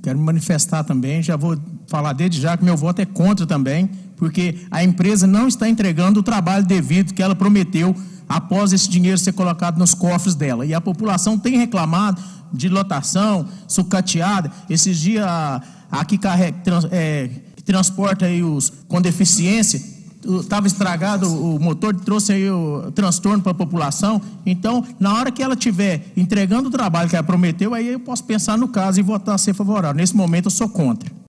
Quero me manifestar também, já vou falar desde já que meu voto é contra também, porque a empresa não está entregando o trabalho devido que ela prometeu após esse dinheiro ser colocado nos cofres dela. E a população tem reclamado de lotação, sucateada. Esses dias, aqui que transporta aí os com deficiência, estava estragado o motor, trouxe aí o transtorno para a população. Então, na hora que ela estiver entregando o trabalho que ela prometeu, aí eu posso pensar no caso e votar a ser favorável. Nesse momento, eu sou contra.